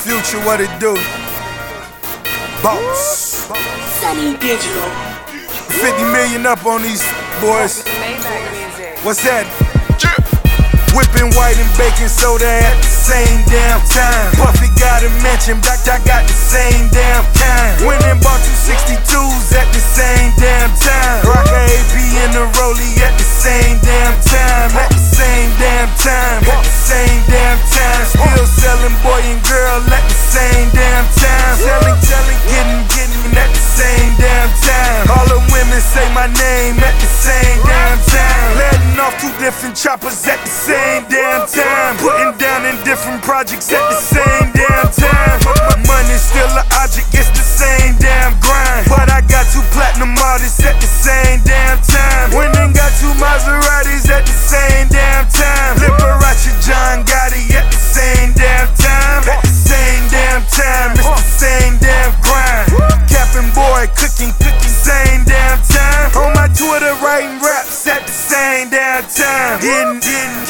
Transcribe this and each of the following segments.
Future, what it do? Boss. Sunny Digital. 50 million up on these boys. What's that? Whipping white and baking soda at the same damn time. Puffy got a mansion, Black Dot got the same damn kind. Went and bought 262s at the same damn time. Rock a AP in the rollie at the same damn time. At the same damn time. At the same damn time. Still selling boy and girl at the same damn time. Selling, getting at the same damn time. All the women say my name at the same damn time. Letting off two different choppers at the same damn time. Putting down in different projects at the same damn time. My money's still an object, it's the same damn grind. But I got two platinum artists at the same damn time. Went and got two Maseratis at the same damn time. Liberace, John Gotti at the same damn time. At the same damn time, it's the same damn grind. Capping boy, cooking, same damn time. On my Twitter writing raps at the same damn time. Getting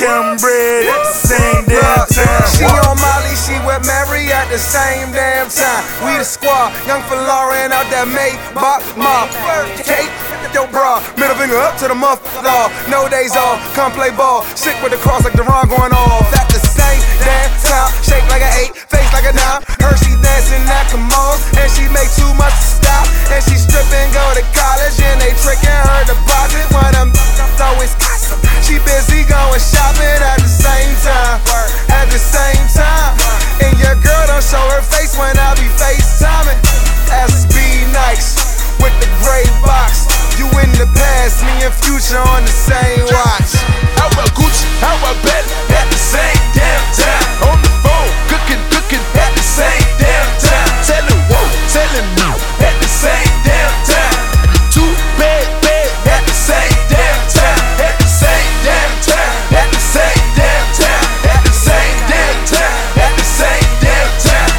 bread at the same damn time. She on Molly, she with Mary at the same damn time. We the squad, young Lauren out that Maybach mob. Kate, yo bra, middle finger up to the motherfucker law. No days off, come play ball. Sick with the cross like the wrong going off. At the same damn time, shake like an 8, face like a 9. Her she dancing at Kamal's, and she make too much to stop. And she stripping, go to college, and they tricking her deposit. When them always gossip, she busy going shopping at the same time. At the same time, and your girl don't show her face when I be FaceTiming. SB Nikes with the gray box. You in the past, me and Future on the same watch. How about Gucci? How about Bentley? At the same damn time. On the phone, cooking at the same damn time. Telling no at the same damn time. Two bad at the same damn time. At the same damn time. At the same damn time. At the same damn time. At the same damn time.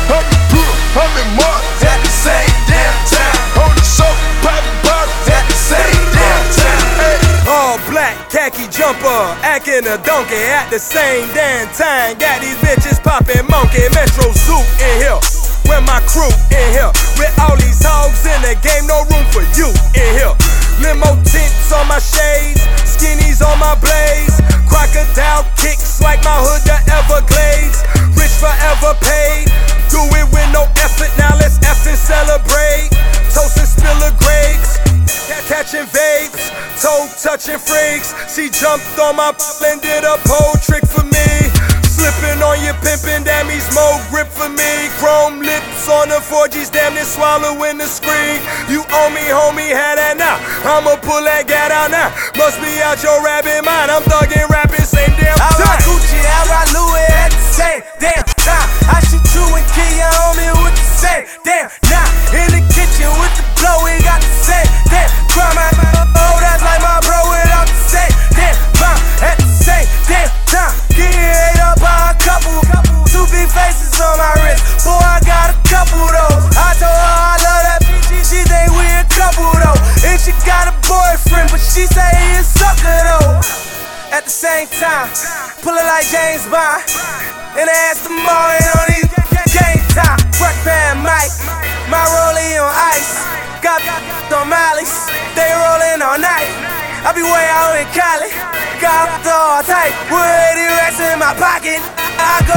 I'm in Mars at the same damn time. On the show, popping bottles at the same damn time. All black, khaki jumper, acting a donkey at the same damn time. Got these bitches popping monkey. Metro Zoo in here, with my crew in here. With all these hogs in the game, no room for you in here. Limo tints on my shades, skinnies on my blades. Crocodile kicks like my hood, the Everglades. Rich forever paid, do it with no effort. Now let's effing celebrate. Toast and spiller grapes, catching vapes, toe touching freaks. She jumped on my and did a pole trick for me. Slipping on your pimpin', damn he's more grip for me. Chrome lips on the 4Gs, damn they swallowing the screen. You owe me, homie, had that now. I'ma pull that gat out now. Must be out your rabbit mind. I'm thuggin' rapping, same damn time. I rock Gucci, I rock Louis at the same damn time. I shoot you and kill your homie with the same damn now. In the kitchen with the blow, we got the same damn crime. Oh, that's like my bro without the same damn bomb. At the same damn time, getting ate up by a couple. Two big faces on my wrist, boy, I got a couple though. I told her I love that bitch, she think we a couple though. And she got a boyfriend, but she say he a sucker though. At the same time, pull it like James Bond, and ask the morning on these game time. Work pan Mike, my rollie on ice. Got on Molly's, they rollin' all night. I be way out in Cali, got all tight. With 80 racks in my pocket, I